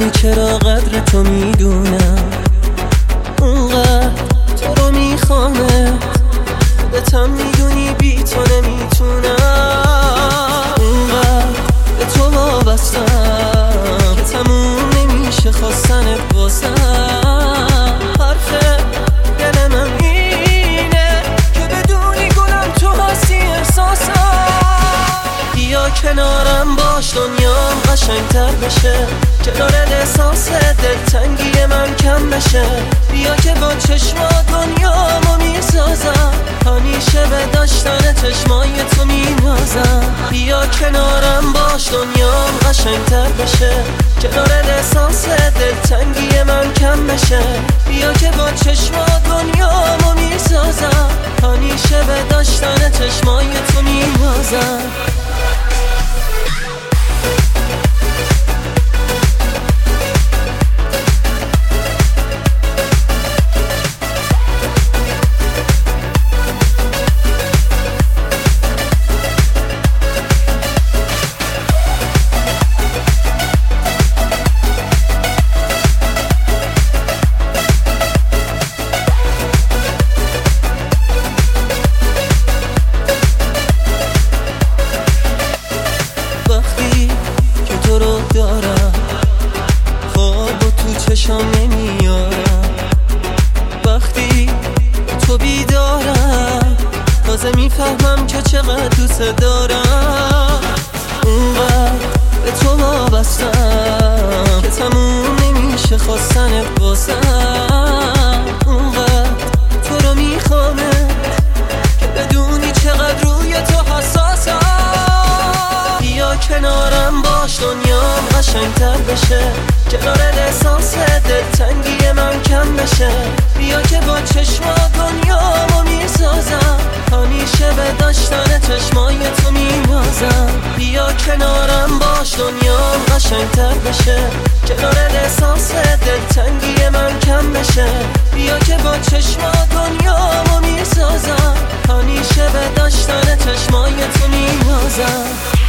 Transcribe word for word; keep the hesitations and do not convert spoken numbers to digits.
بدونی چرا قدر تو میدونم، اونقدر تو رو میخوامت، خودتم میدونی بی تو نمیتونم، اونقدر به تو وابستم که تموم نمیشه خواستنت واسم. حرف دل من اینه که بدونی گلم تو هستی احساسم. بیا کنارم باش دنیام قشنگتر بشه، کنار احساس دلتنگی من کم بشه. بیا که با چشمات دنیامو میسازم، همیشه به داشتن چشمای تو مینازم. بیا کنارم باش دنیام قشنگتر بشه، کنار احساس دلتنگی من کم بشه. بیا که با چشمات دنیامو میسازم، همیشه به داشتن چشمای تو مینازم. دارم خواب و تو چشم نمیارم، وقتی تو بیدارم تازه میفهمم که چقدر دوست دارم. اونقدر به تو وابستم که تموم نمیشه خواستنت واسم. اونقدر تو رو میخوامت که بدونی چقدر روی تو حساسم. بیا کنارم باش دنیام قشنگتر بشه، کنار احساس دلتنگی من کم بشه. بیا که با چشمات دنیامو میسازم، همیشه به داشتن چشمای تو مینازم. بیا کنارم باش دنیام قشنگتر بشه، کنار احساس دلتنگی من کم بشه. بیا که با چشمات دنیامو میسازم، همیشه به داشتن چشمای تو مینازم.